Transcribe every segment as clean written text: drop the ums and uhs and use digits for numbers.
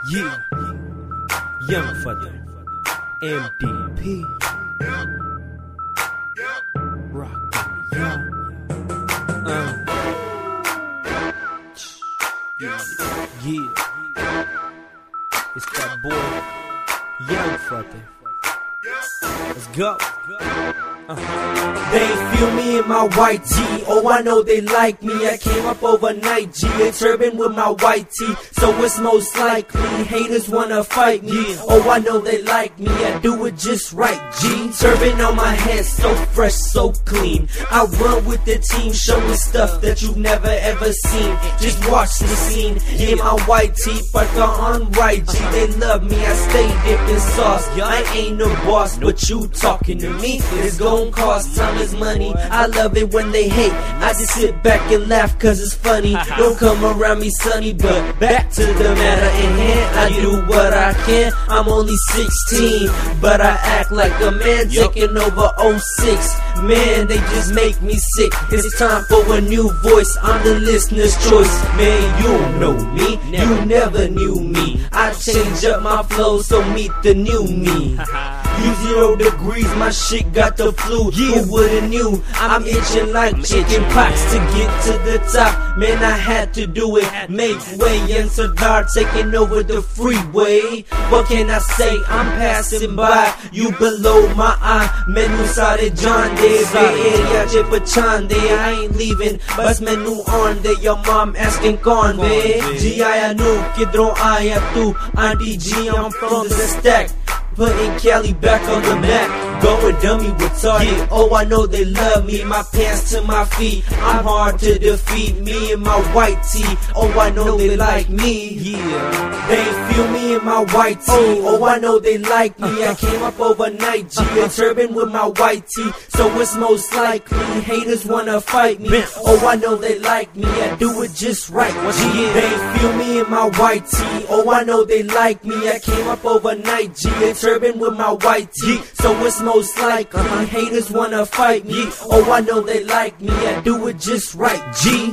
Yeah, Young Father, MDP, Rock yeah. Yeah, it's that boy, Young Father. Let's go. They feel me in my white tee. Oh, I know they like me. I came up overnight, G. A turban with my white tee, so it's most likely haters wanna fight me. Oh, I know they like me. I do it just right, G. Turban on my head, so fresh, so clean. I run with the team, showing stuff that you've never ever seen. Just watch the scene in my white tee, but the unright, G. They love me. I stay dipped in sauce. I ain't no boss, but you talking to me, it's gon' cost. Time is money. I love it when they hate. I just sit back and laugh cause it's funny. Don't come around me, sonny, but back to the matter in hand. I do what I can. I'm only 16, but I act like a man taking over 06. Man, they just make me sick. It's time for a new voice. I'm the listener's choice. Man, you know me. You never knew me. I change up my flow, so meet the new me. You 0 degrees, my shit got the flu. Who would've knew? I'm itching like chicken pox to get to the top. Man, I had to do it. Make way, and Sardar taking over the freeway. What can I say? I'm passing by. You below my eye. Menu sare jande, Bay Area je pachande. I ain't leaving. Bas menu on de. Your mom asking kaun ve? Ji aaya nu, kidron aaya tu? Auntie G, I'm from the stack. Putting Cali back on the map, going dummy retarded. Oh, I know they love me, my pants to my feet. I'm hard to defeat, me and my white tee. Oh, I know they like me. Yeah, they feel me in my white tee. Oh, I know they like me. I came up overnight, G. A turban with my white tee, so it's most likely haters wanna fight me. Oh, I know they like me. I do it just right, G. They feel me in my white tee. Oh, I know they like me. I came up overnight, G. Turban with my white tee, so it's most likely haters wanna fight me. Oh, I know they like me. I do it just right, G.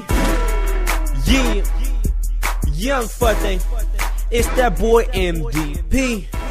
Yeah, Young Father, it's that boy MDP.